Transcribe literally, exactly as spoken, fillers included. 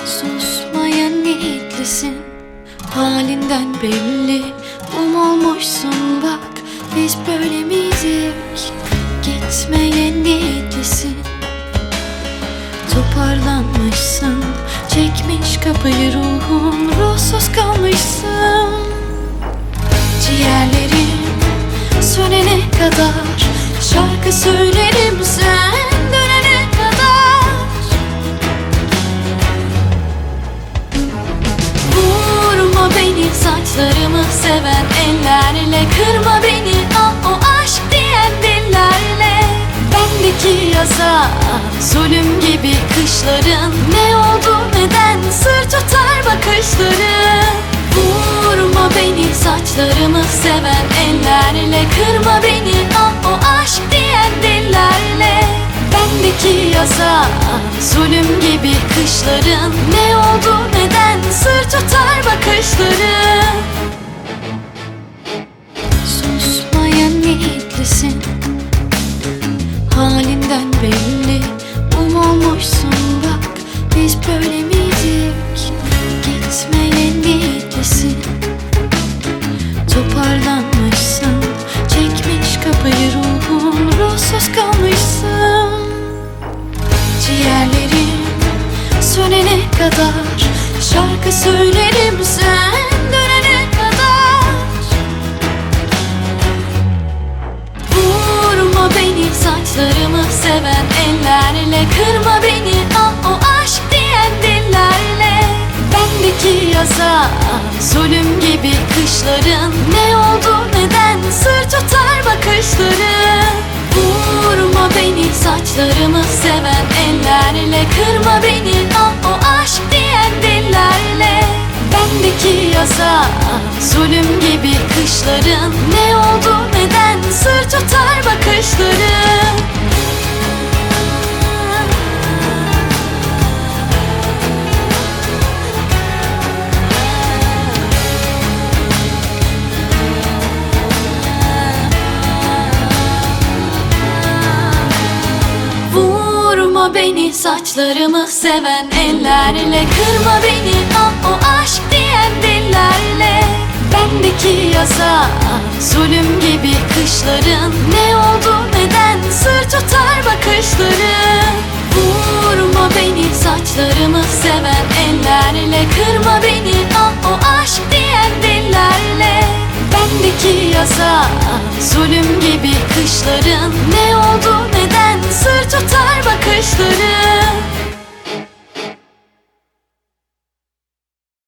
Susmaya niyetlisin, halinden belli. Um olmuşsun bak, biz böyle miydik? Gitmeye niyetlisin, toparlanmışsın. Çekmiş kapıyı ruhun, ruhsuz kalmışsın. Ciğerlerim sönene kadar şarkı söylerim sen dönene kadar. Vurma beni saçlarımı seven ellerle, kırma beni ah o aşk diyen dillerle. Bendeki yasa zulüm gibi kışların, ne oldu neden sır tutar bakışların. Vurma beni saçlarımı seven ellerle, kırma beni ah o aşk diyen dillerle. Bendeki yasa zulüm gibi kışların, ne oldu neden sır tutar bakışların. Susmaya niyetlisin, halinden belli. Um olmuşsun bak, biz böyle miydik? Gitmeye niyetlisin, toparlanmışsın. Çekmiş kapıyı ruhun, ruhsuz kalmışsın. Ciğerlerim sönene kadar şarkı söylerim sen dönene kadar. Vurma beni saçlarımı seven ellerle, kırma beni ah o aşk diyen dillerle. Bendeki yasa zulüm gibi kışların, ne oldu neden sır tutar bakışların. Vurma beni saçlarımı seven ellerle, kırma beni ah o aşk diyen dillerle. Bendeki yasa zulüm gibi kışların, ne oldu neden sır tutar bakışların. Vurma beni saçlarımı seven ellerle, kırma beni ah o aşk diyen dillerle. Bendeki yasa zulüm gibi kışların, ne oldu neden sır tutar bakışların. Vurma beni saçlarımı seven ellerle, kırma beni ah o aşk diyen dillerle. Bendeki yasa zulüm gibi kışların, ne oldu neden sır tutar